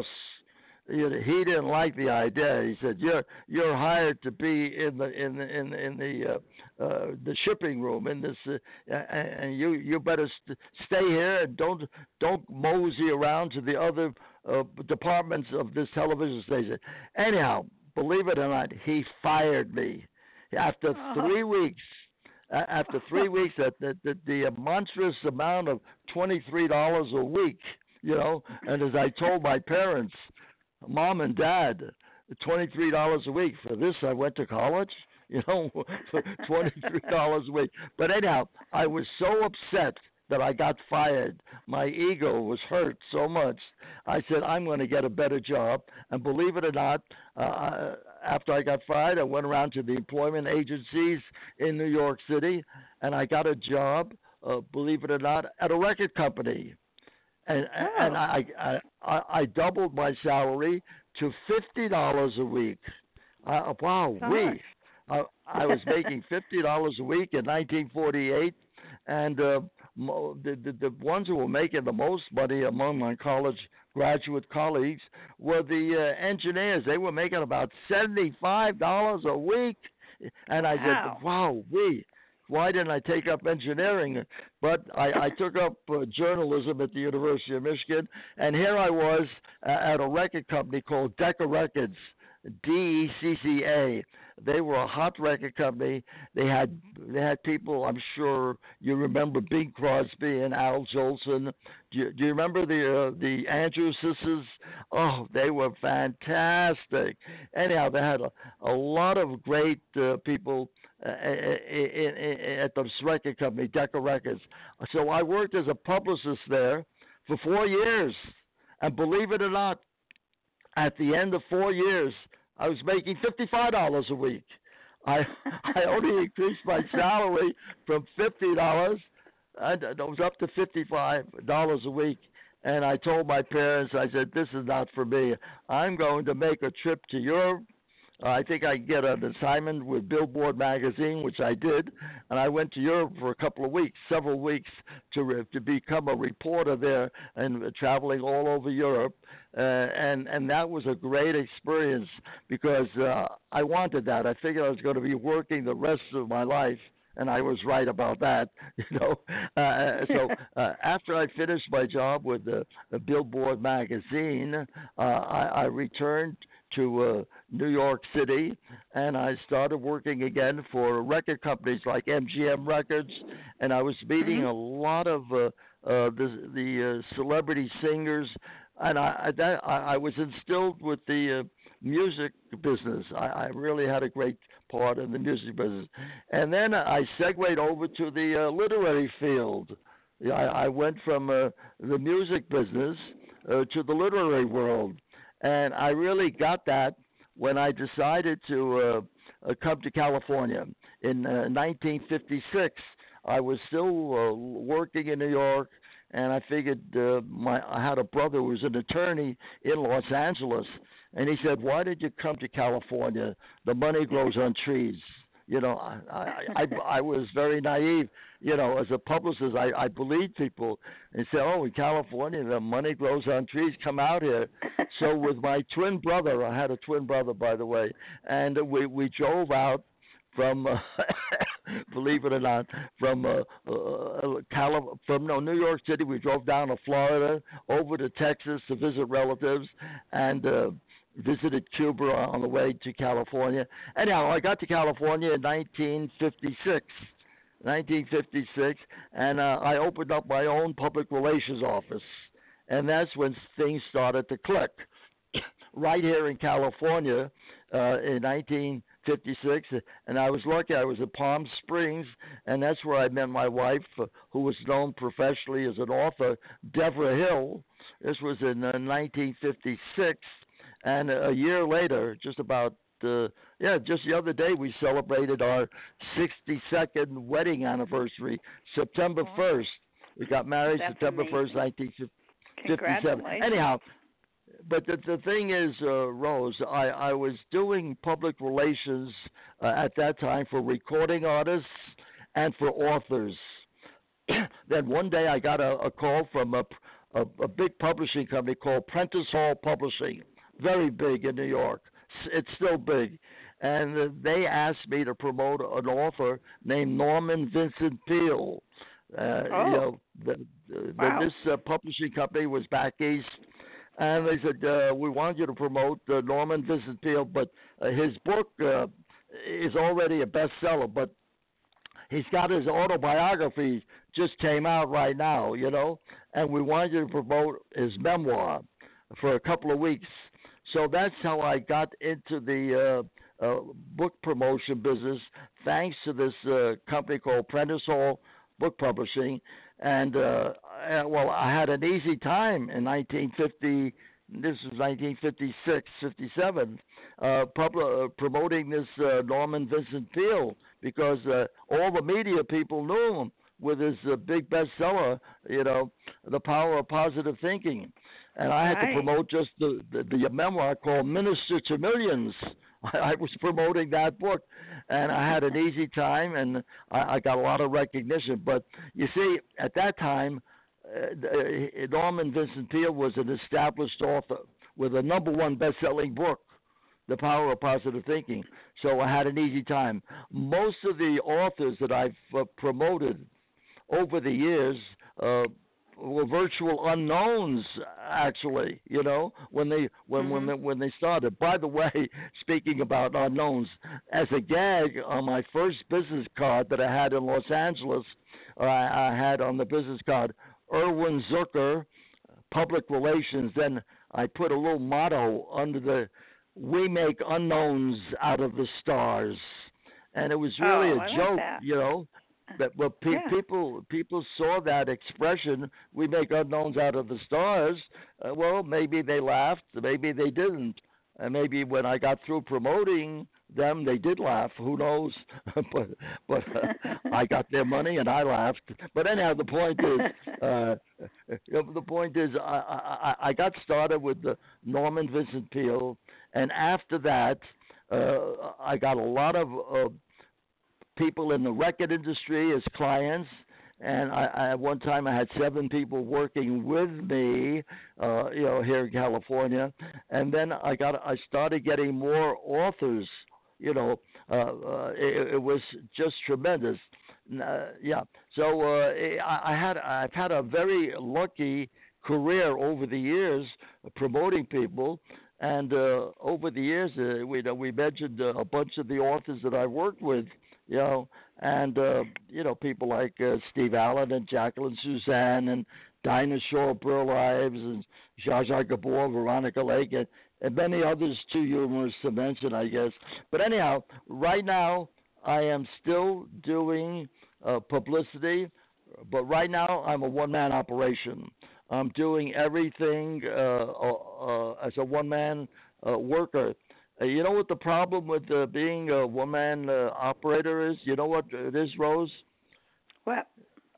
you know, he didn't like the idea. He said, "You're you're hired to be in the in the in the, in the uh, uh, the shipping room in this, uh, and you you better st- stay here and don't don't mosey around to the other uh, departments of this television station." Anyhow. Believe it or not, he fired me after Oh. three weeks. After three weeks, at the, the, the monstrous amount of twenty-three dollars a week, you know. And as I told my parents, Mom and Dad, twenty-three dollars a week. For this, I went to college, you know, for twenty-three dollars a week. But anyhow, I was so upset that I got fired. My ego was hurt so much. I said, I'm going to get a better job. And believe it or not, uh, after I got fired, I went around to the employment agencies in New York City, and I got a job, uh, believe it or not, at a record company. And, Oh. and I, I, I, I doubled my salary to fifty dollars a week. Uh, wow, Gosh. we. I, I was making fifty dollars a week in nineteen forty-eight, and uh, mo- the, the the ones who were making the most money among my college graduate colleagues were the uh, engineers. They were making about seventy-five dollars a week, and I Wow. said, "Wow, we." Why didn't I take up engineering? But I, I took up uh, journalism at the University of Michigan, and here I was uh, at a record company called Decca Records, D E C C A. They were a hot record company. They had they had people. I'm sure you remember Bing Crosby and Al Jolson. Do you, do you remember the uh, the Andrews sisters? Oh, they were fantastic. Anyhow, they had a, a lot of great uh, people uh, in, in, at this record company, Decca Records. So I worked as a publicist there for four years, and believe it or not, at the end of four years, I was making fifty-five dollars a week. I I only increased my salary from fifty dollars, and it was up to fifty-five dollars a week. And I told my parents, I said, this is not for me. I'm going to make a trip to Europe. Uh, I think I could get an assignment with Billboard magazine, which I did, and I went to Europe for a couple of weeks, several weeks, to re- to become a reporter there and uh, traveling all over Europe, uh, and and that was a great experience because uh, I wanted that. I figured I was going to be working the rest of my life. And I was right about that, you know. Uh, so uh, after I finished my job with the, the Billboard magazine, uh, I, I returned to uh, New York City, and I started working again for record companies like M G M Records, and I was meeting Mm-hmm. a lot of uh, uh, the, the uh, celebrity singers, and I, that, I, I was instilled with the uh, music business. I, I really had a great part in the music business. And then I segued over to the uh, literary field. I, I went from uh, the music business uh, to the literary world. And I really got that when I decided to uh, uh, come to California. In uh, nineteen fifty-six, I was still uh, working in New York, and I figured uh, my I had a brother who was an attorney in Los Angeles, and he said, "Why did you come to California? The money grows on trees." You know, I I, I, I was very naive. You know, as a publicist, I, I believed people and said, "Oh, in California, the money grows on trees. Come out here." So with my twin brother, I had a twin brother, by the way, and we we drove out from, uh, believe it or not, from uh, uh, Cali- from no New York City. We drove down to Florida, over to Texas to visit relatives, and uh, visited Cuba on the way to California. Anyhow, I got to California in nineteen fifty-six. nineteen fifty-six, and uh, I opened up my own public relations office, and that's when things started to click. Right here in California, uh, in nineteen fifty-six, and I was lucky. I was in Palm Springs, and that's where I met my wife, uh, who was known professionally as an author, Deborah Hill. This was in uh, nineteen fifty-six, and a year later, just about Uh, yeah, just the other day we celebrated our sixty-second wedding anniversary, September first. We got married That's September first, nineteen fifty-seven. Anyhow, but the, the thing is, uh, Rose, I, I was doing public relations uh, at that time for recording artists and for authors. Then one day I got a, a call from a, a, a big publishing company called Prentice Hall Publishing, very big in New York. It's still big. And they asked me to promote an author named Norman Vincent Peale. Uh, oh. You know, the, the, wow. This uh, publishing company was back east. And they said, uh, we want you to promote uh, Norman Vincent Peale, but uh, his book uh, is already a bestseller. But he's got his autobiography just came out right now, you know, and we want you to promote his memoir for a couple of weeks. So that's how I got into the uh, uh, book promotion business, thanks to this uh, company called Prentice Hall Book Publishing. And, uh, well, I had an easy time in nineteen fifty, this was nineteen fifty-six, fifty-seven, uh, pub- uh, promoting this uh, Norman Vincent Peale, because uh, all the media people knew him with his uh, big bestseller, you know, The Power of Positive Thinking. And I had right. to promote just the, the, the memoir called Minister to Millions. I, I was promoting that book, and I had an easy time, and I, I got a lot of recognition. But you see, at that time, uh, Norman Vincent Peale was an established author with a number one best-selling book, The Power of Positive Thinking. So I had an easy time. Most of the authors that I've uh, promoted over the years uh, were virtual unknowns, actually, you know, when they when mm-hmm. when they, when they started. By the way, speaking about unknowns, as a gag on my first business card that I had in Los Angeles, uh, I, I had on the business card Erwin Zucker, Public Relations. Then I put a little motto under the "We make unknowns out of the stars," and it was really oh, a I joke, like you know. That well, pe- yeah. people people saw that expression. We make unknowns out of the stars. Uh, well, maybe they laughed, maybe they didn't, and maybe when I got through promoting them, they did laugh. Who knows? but but uh, I got their money and I laughed. But anyhow, the point is, uh, the point is, I, I I got started with the Norman Vincent Peale, and after that, uh, I got a lot of. Uh, people in the record industry as clients, and I, I, at one time I had seven people working with me, uh, you know, here in California, and then I got I started getting more authors. You know, uh, uh, it, it was just tremendous. Uh, yeah, so uh, I, I had I've had a very lucky career over the years promoting people. And uh, over the years, uh, we, you know, we mentioned uh, a bunch of the authors that I worked with, you know, and, uh, you know, people like uh, Steve Allen and Jacqueline Suzanne and Dinah Shore Burl Ives and Zsa Zsa Gabor, Veronica Lake, and, and many others too numerous to mention, I guess. But anyhow, right now I am still doing uh, publicity, but right now I'm a one-man operation. I'm doing everything uh, uh, as a one-man uh, worker. Uh, you know what the problem with uh, being a one-man uh, operator is? You know what it is, Rose? What?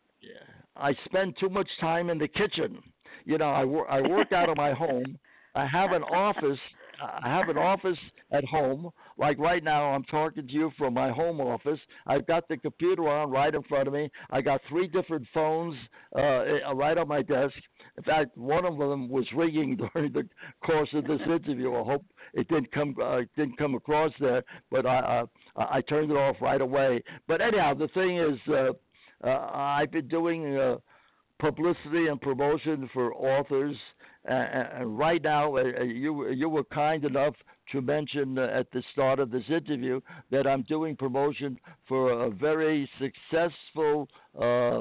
I spend too much time in the kitchen. You know, I, wor- I work out of my home. I have an office I have an office at home. Like right now, I'm talking to you from my home office. I've got the computer on right in front of me. I got three different phones uh, right on my desk. In fact, one of them was ringing during the course of this interview. I hope it didn't come uh, didn't come across there, but I uh, I turned it off right away. But anyhow, the thing is, uh, uh, I've been doing uh, publicity and promotion for authors. Uh, and right now, uh, you you were kind enough to mention uh, at the start of this interview that I'm doing promotion for a very successful uh,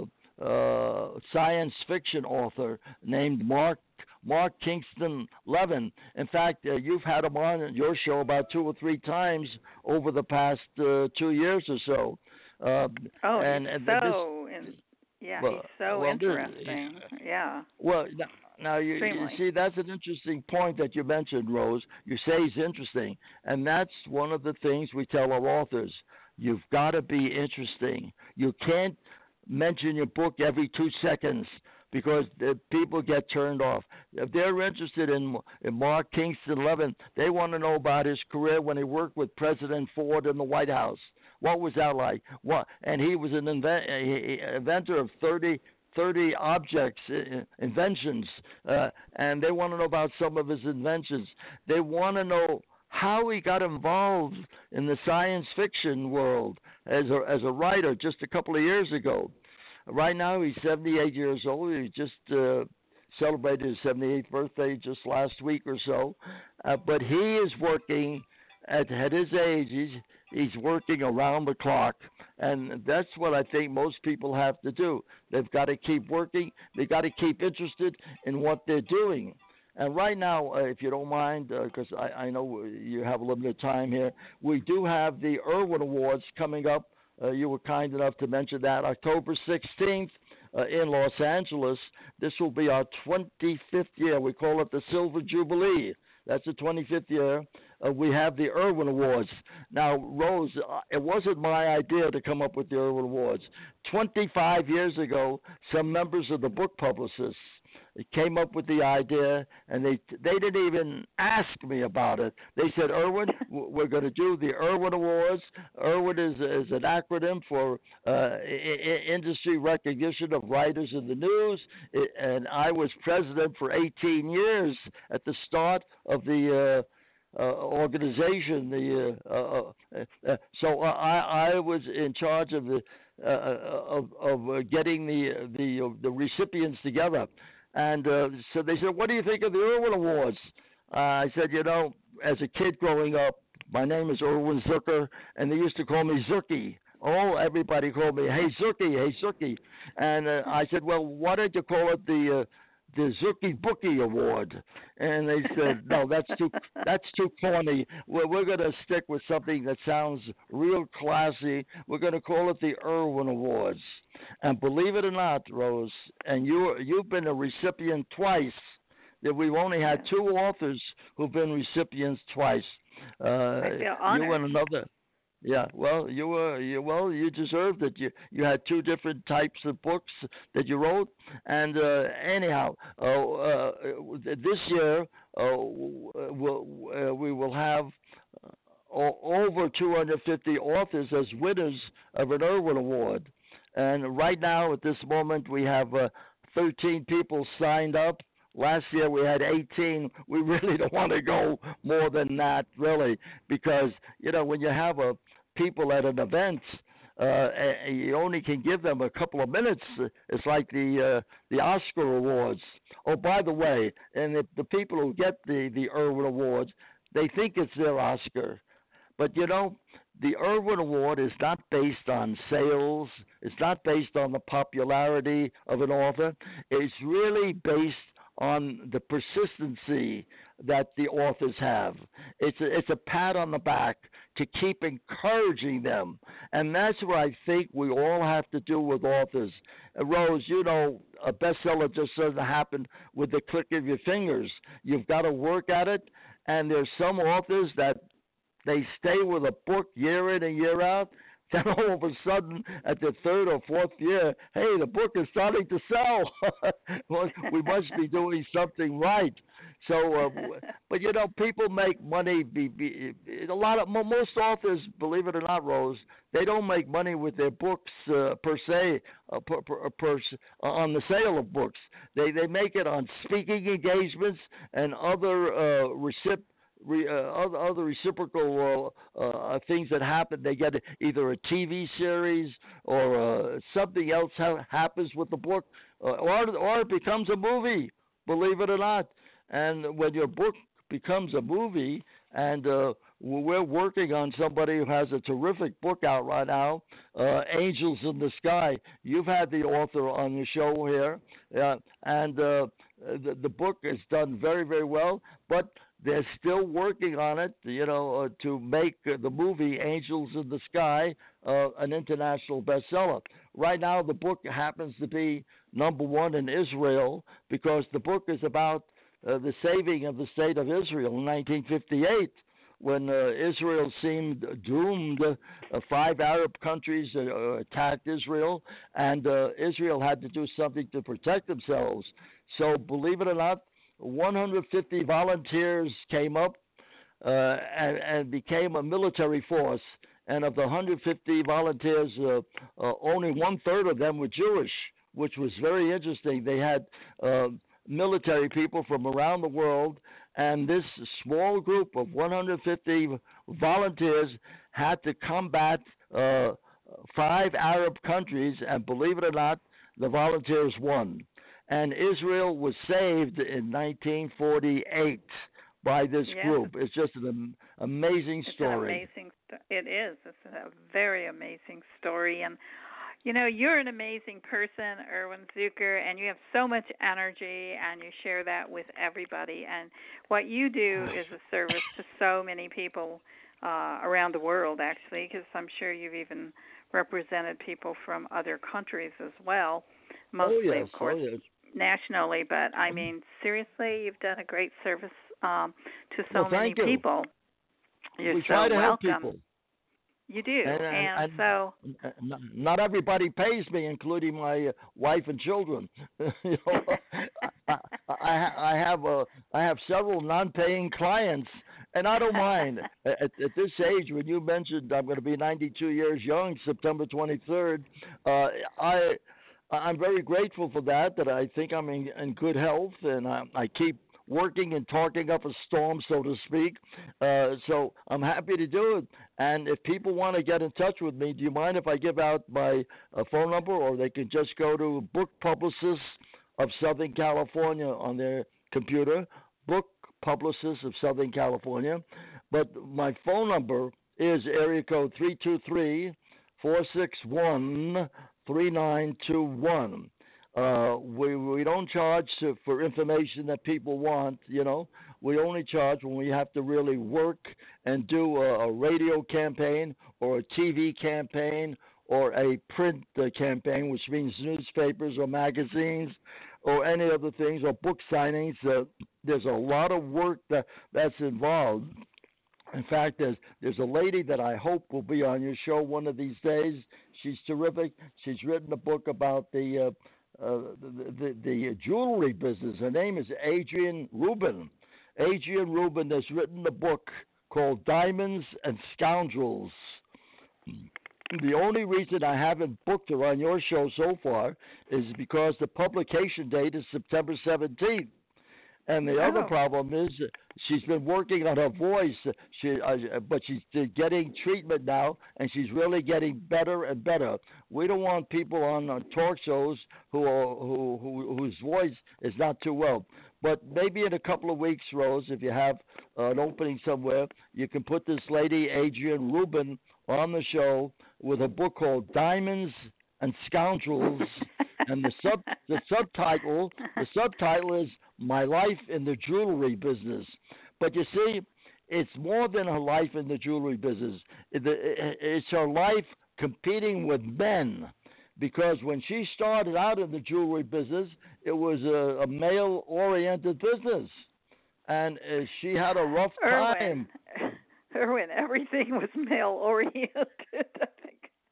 uh, science fiction author named Mark Mark Kingston Levin. In fact, uh, you've had him on your show about two or three times over the past uh, two years or so. Uh, oh, and, and so this, yeah, well, he's so well, interesting. This, yeah. Well. Now, Now, you, you see, that's an interesting point that you mentioned, Rose. You say he's interesting, and that's one of the things we tell our authors. You've got to be interesting. You can't mention your book every two seconds because the people get turned off. If they're interested in, in Mark Kingston Levin, they want to know about his career when he worked with President Ford in the White House. What was that like? What? And he was an invent, inventor of thirty thirty objects, uh, inventions, uh, and they want to know about some of his inventions. They want to know how he got involved in the science fiction world as a, as a writer just a couple of years ago. Right now, he's seventy-eight years old. He just uh, celebrated his seventy-eighth birthday just last week or so. Uh, but he is working at, at his age. He's, he's working around the clock. And that's what I think most people have to do. They've got to keep working. They've got to keep interested in what they're doing. And right now, uh, if you don't mind, because uh, I, I know you have a limited time here, we do have the Irwin Awards coming up. Uh, you were kind enough to mention that. October sixteenth uh, in Los Angeles. This will be our twenty-fifth year. We call it the Silver Jubilee. That's the twenty-fifth year. Uh, we have the Irwin Awards. Now, Rose, uh, it wasn't my idea to come up with the Irwin Awards. twenty-five years ago, some members of the book publicists came up with the idea, and they they didn't even ask me about it. They said, Irwin, we're going to do the Irwin Awards. Irwin is, is an acronym for uh, I- industry recognition of writers in the news, it, and I was president for eighteen years at the start of the uh, Uh, organization. The uh, uh, uh, so I, I was in charge of the uh, of, of uh, getting the the uh, the recipients together, and uh, so they said, "What do you think of the Irwin Awards?" Uh, I said, "You know, as a kid growing up, my name is Irwin Zucker, and they used to call me Zookie." Oh, everybody called me, "Hey Zookie, hey Zookie," and uh, I said, "Well, why don't you call it the uh, the Zookie Bookie Award?" And they said, "No, that's too that's too corny. We're, we're going to stick with something that sounds real classy. We're going to call it the Irwin Awards." And believe it or not, Rose, and you you've been a recipient twice. That we've only had two authors who've been recipients twice. Uh, I feel honored. You and another. Yeah, well, you were you well, you deserved it. You you had two different types of books that you wrote, and uh, anyhow, uh, uh, this year uh, we'll, uh, we will have uh, over two hundred fifty authors as winners of an Irwin Award, and right now at this moment we have uh, thirteen people signed up. Last year we had eighteen. We really don't want to go more than that, really, because, you know, when you have a people at an event, uh, you only can give them a couple of minutes. It's like the uh, the Oscar Awards. Oh, by the way, and the, the people who get the, the Irwin Awards, they think it's their Oscar. But, you know, the Irwin Award is not based on sales. It's not based on the popularity of an author. It's really based on the persistency that the authors have. It's a, it's a pat on the back to keep encouraging them. And that's what I think we all have to do with authors. Uh, Rose, you know, a bestseller just doesn't happen with the click of your fingers. You've got to work at it. And there's some authors that they stay with a book year in and year out. Then all of a sudden, at the third or fourth year, hey, the book is starting to sell. Well, we must be doing something right. So, uh, but you know, people make money. Be, be, a lot of most authors, believe it or not, Rose, they don't make money with their books uh, per se, uh, per, per, per, on the sale of books. They they make it on speaking engagements and other uh, recip. Re, uh, other, other reciprocal uh, uh, things that happen. They get either a T V series or uh, something else ha- happens with the book, uh, or, or it becomes a movie, believe it or not. And when your book becomes a movie, and uh, we're working on somebody who has a terrific book out right now, uh, Angels in the Sky. You've had the author on the show here, uh, and uh, the, the book is done very, very well, but they're still working on it, you know, uh, to make uh, the movie Angels in the Sky uh, an international bestseller. Right now, the book happens to be number one in Israel because the book is about uh, the saving of the state of Israel in nineteen fifty-eight, when uh, Israel seemed doomed. Uh, five Arab countries uh, attacked Israel, and uh, Israel had to do something to protect themselves. So, believe it or not, one hundred fifty volunteers came up uh, and, and became a military force. And of the one hundred fifty volunteers, uh, uh, only one third of them were Jewish, which was very interesting. They had uh, military people from around the world, and this small group of one hundred fifty volunteers had to combat uh, five Arab countries, and believe it or not, the volunteers won. And Israel was saved in nineteen forty-eight by this yes. group. It's just an am- amazing story. It's an amazing. St- it is. It's a very amazing story, and you know, you're an amazing person, Erwin Zucker, and you have so much energy, and you share that with everybody. And what you do is a service to so many people uh, around the world, actually, because I'm sure you've even represented people from other countries as well, mostly, oh, yes. of course. Oh, yes. Nationally, but I mean, seriously, you've done a great service um, to so well, many you. people. You're we so try to welcome. help people. You do, and, and, and, and so not everybody pays me, including my uh, wife and children. you know, I, I, I have a, I have several non-paying clients, and I don't mind. at, at this age, when you mentioned I'm going to be ninety-two years young, September twenty-third, uh, I. I'm very grateful for that, that I think I'm in, in good health, and I, I keep working and talking up a storm, so to speak. Uh, so I'm happy to do it. And if people want to get in touch with me, do you mind if I give out my uh, phone number, or they can just go to Book Publicists of Southern California on their computer, Book Publicists of Southern California. But my phone number is area code three two three, four six one, three nine two one. Uh, we we don't charge to, for information that people want, you know. We only charge when we have to really work and do a, a radio campaign or a T V campaign or a print uh, campaign, which means newspapers or magazines or any other things, or book signings. Uh, there's a lot of work that, that's involved. In fact, there's there's a lady that I hope will be on your show one of these days. She's terrific. She's written a book about the uh, uh, the, the, the jewelry business. Her name is Adrienne Rubin. Adrienne Rubin has written a book called Diamonds and Scoundrels. The only reason I haven't booked her on your show so far is because the publication date is September seventeenth. And the oh. other problem is she's been working on her voice, she, uh, but she's getting treatment now, and she's really getting better and better. We don't want people on uh, talk shows who, are, who, who whose voice is not too well. But maybe in a couple of weeks, Rose, if you have uh, an opening somewhere, you can put this lady, Adrienne Rubin, on the show with a book called Diamonds and Scoundrels. And the sub the subtitle the subtitle is My Life in the Jewelry Business. But you see, it's more than her life in the jewelry business. It's her life competing with men. Because when she started out in the jewelry business, it was a, a male-oriented business. And uh, she had a rough Erwin. time. Erwin, everything was male-oriented, I think.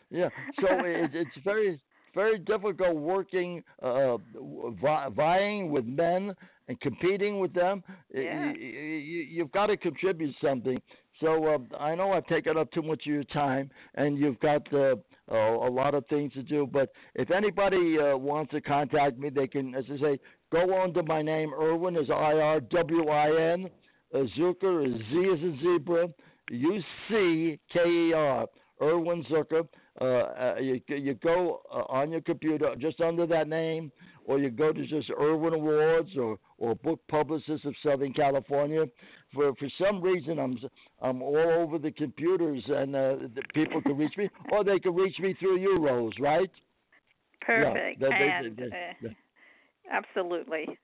yeah. So it, it's very very difficult working, uh, vi- vying with men and competing with them. Yeah. You, you, you've got to contribute something. So uh, I know I've taken up too much of your time, and you've got uh, uh, a lot of things to do. But if anybody uh, wants to contact me, they can, as I say, go under my name. Irwin is I R W I N. Uh, Zucker is Z as in zebra. U C K E R. Irwin Zucker. Uh, uh, you, you go uh, on your computer just under that name, or you go to just Irwin Awards or, or Book Publicist of Southern California. For for some reason, I'm I'm all over the computers, and uh, the people can reach me, or they can reach me through you, Rose, right? Perfect. Yeah, they, they, and they, they, uh, they. Absolutely.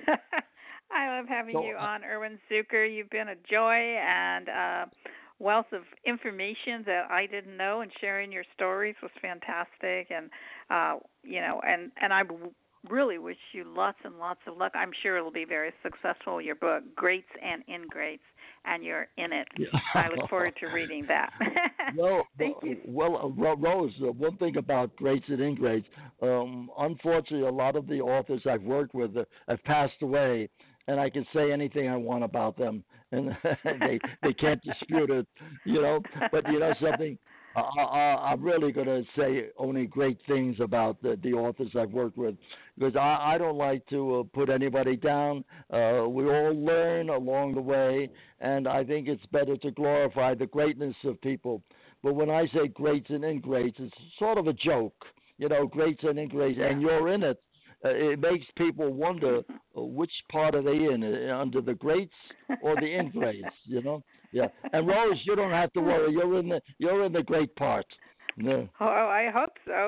I love having So, you uh, on, Irwin Zucker. You've been a joy and uh, wealth of information that I didn't know, and sharing your stories was fantastic. And uh, you know, and and I really wish you lots and lots of luck. I'm sure it'll be very successful. Your book, Greats and Ingrates, and you're in it. Yeah. I look forward to reading that. Well, Thank you. well, uh, Ro- Rose, uh, one thing about greats and ingrates, um, unfortunately, a lot of the authors I've worked with uh, have passed away, and I can say anything I want about them, and they they can't dispute it, you know. But you know something, I, I, I'm really going to say only great things about the, the authors I've worked with, because I, I don't like to uh, put anybody down. Uh, we all learn along the way, and I think it's better to glorify the greatness of people. But when I say greats and ingrates, it's sort of a joke, you know, greats and ingrates, and you're in it. Uh, it makes people wonder uh, which part are they in, uh, under the greats or the ingrates, you know? Yeah. And Rose, you don't have to worry. You're in the you're in the great part. Yeah. Oh, I hope so.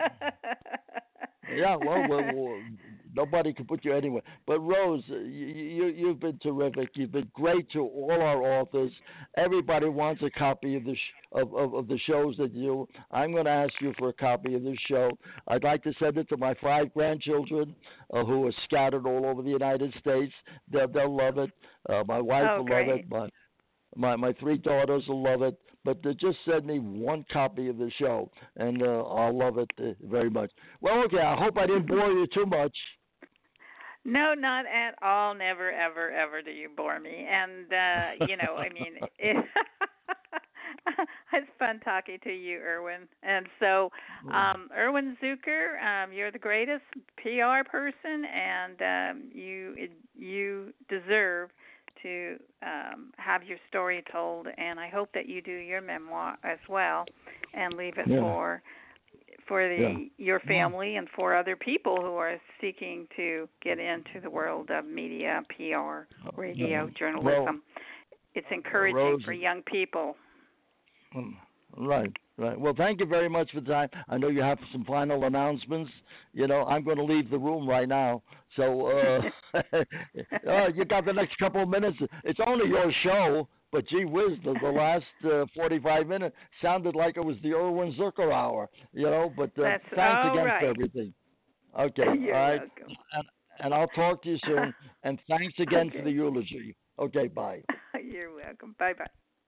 Yeah, well, well, well, nobody can put you anywhere. But Rose, you, you you've been terrific. You've been great to all our authors. Everybody wants a copy of the sh- of, of of the shows that you. I'm going to ask you for a copy of this show. I'd like to send it to my five grandchildren uh, who are scattered all over the United States. They'll they'll love it. Uh, my wife Oh, will great. love it. My my my three daughters will love it. But uh, just send me one copy of the show, and uh, I'll love it uh, very much. Well, okay, I hope I didn't bore you too much. No, not at all. Never, ever, ever do you bore me. And, uh, you know, I mean, it, it's fun talking to you, Irwin. And so, um, Irwin Zucker, um, you're the greatest P R person, and um, you you deserve to um, have your story told, and I hope that you do your memoir as well, and leave it Yeah. for for the Yeah. your family and for other people who are seeking to get into the world of media, P R, radio, journalism. Well, it's encouraging Rose, for young people. Right, right. Well, thank you very much for the time. I know you have some final announcements. You know, I'm going to leave the room right now. So uh, uh, you got the next couple of minutes. It's only your show, but gee whiz, the, the last uh, forty-five minutes sounded like it was the Irwin Zucker hour. You know, but uh, That's thanks all again right. for everything. Okay, You're all right. welcome. And, and I'll talk to you soon. And thanks again Okay. for the eulogy. Okay, bye. You're welcome. Bye-bye.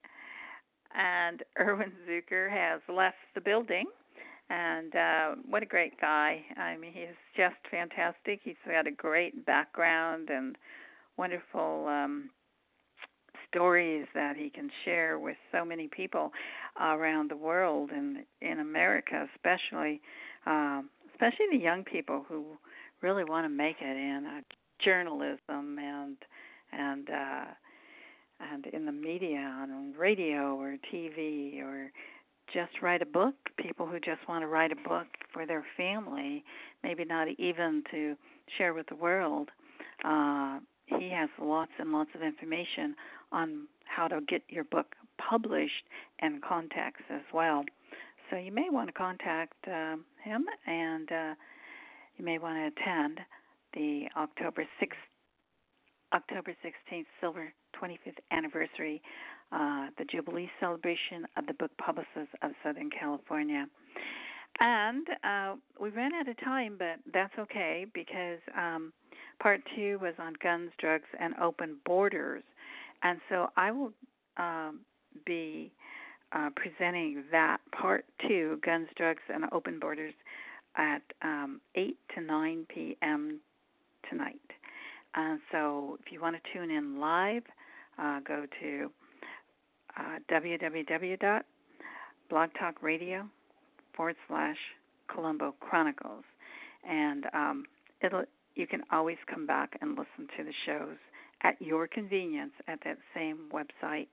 And Irwin Zucker has left the building, and uh, what a great guy. I mean, he's just fantastic. He's got a great background and wonderful um, stories that he can share with so many people around the world, and in America especially, um, especially the young people who really want to make it in uh, journalism and and uh, and in the media, on radio or T V, or just write a book, people who just want to write a book for their family, maybe not even to share with the world. Uh, he has lots and lots of information on how to get your book published and contacts as well. So you may want to contact um, him, and uh, you may want to attend the October sixth, October sixteenth Silver twenty-fifth anniversary, uh, the Jubilee celebration of the Book Publicists of Southern California. And uh, we ran out of time, but that's okay, because um, part two was on guns, drugs, and open borders. And so I will um, be uh, presenting that part two, Guns, Drugs, and Open Borders, at um, eight to nine p.m. tonight. Uh, so if you want to tune in live, uh, go to uh, www.blogtalkradio forward slash Colombo Chronicles. And um, it'll you can always come back and listen to the shows at your convenience at that same website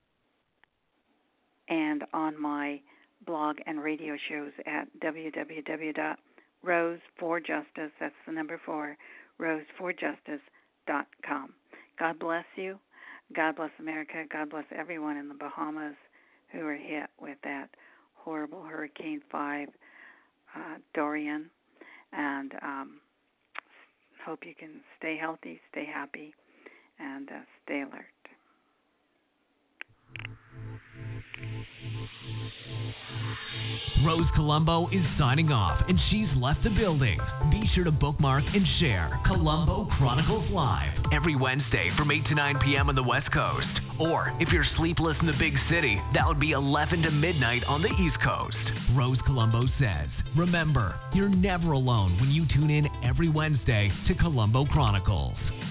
and on my blog and radio shows at www.rose for justice, that's the number four, rose for justice dot com. God bless you. God bless America. God bless everyone in the Bahamas who are hit with that horrible Hurricane five, uh, Dorian. And um, hope you can stay healthy, stay happy, and uh, stay alert. Rose Colombo is signing off, and she's left the building. Be sure to bookmark and share Colombo Chronicles Live every Wednesday from eight to nine p.m. on the West Coast. Or if you're sleepless in the big city, that would be eleven to midnight on the East Coast. Rose Colombo says, remember, you're never alone when you tune in every Wednesday to Colombo Chronicles.